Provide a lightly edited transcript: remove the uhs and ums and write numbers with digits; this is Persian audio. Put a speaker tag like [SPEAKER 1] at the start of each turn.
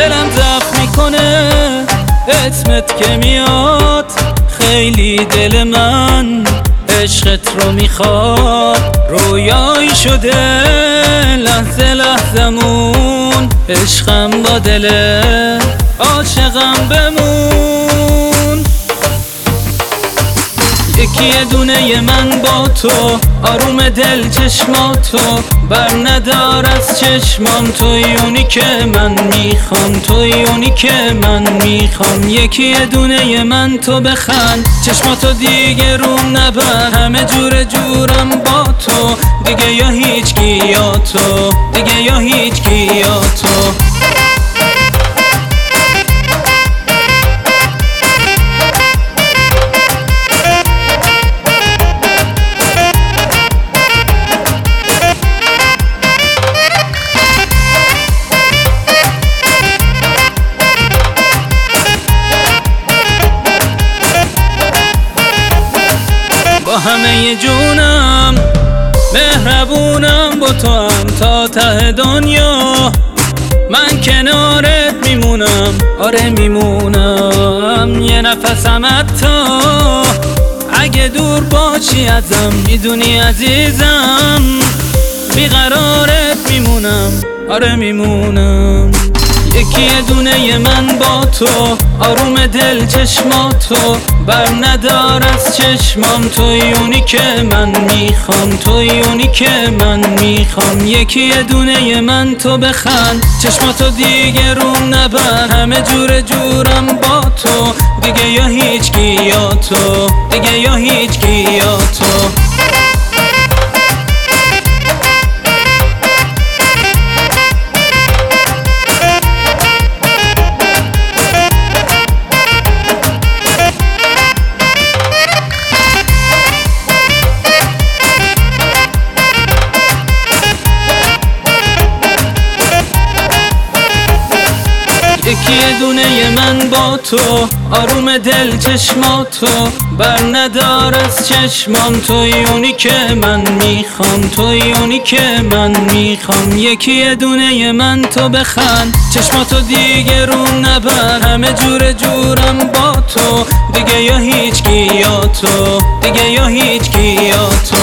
[SPEAKER 1] دلم ضعف میکنه اسمت که میاد، خیلی دل من عشقت رو میخواد. رویایی شده لحظه لحظمون، عشقم با دل عاشقم بمون. یکی دونه من با تو، آروم دل چشماتو بر ندار از چشمام. تویونی که من میخوام، تویونی که من میخوام. یکی دونه من تو بخند، چشماتو دیگه روم نبر. همه جور جورم با تو، دیگه یا هیچ کی یا تو، دیگه یا هیچ کی یا تو. با همه جونم مهربونم، با تو هم تا ته دنیا. من کنارت میمونم، آره میمونم. یه نفسم حتی اگه دور باشی ازم، میدونی عزیزم بیقرارت میمونم، آره میمونم. یکی دونه من با تو، آروم دل چشماتو بر ندار از چشمام. تویونی که من میخوام، تویونی که من میخوام. یکی دونه من تو بخند، چشماتو دیگه روم نبر. همه جور جورم با تو، دیگه یا هیچ کی یا تو، دیگه یا هیچ کی یا تو. یکی دونه من با تو، آروم دل چشماتو بر ندار از چشمام. تویونی که من میخوام، تویونی که من میخوام. یکی دونه من تو بخند، چشماتو دیگه روم نبر. همه جور جورم با تو، دیگه یا هیچ کی یا تو، دیگه یا هیچ کی یا تو.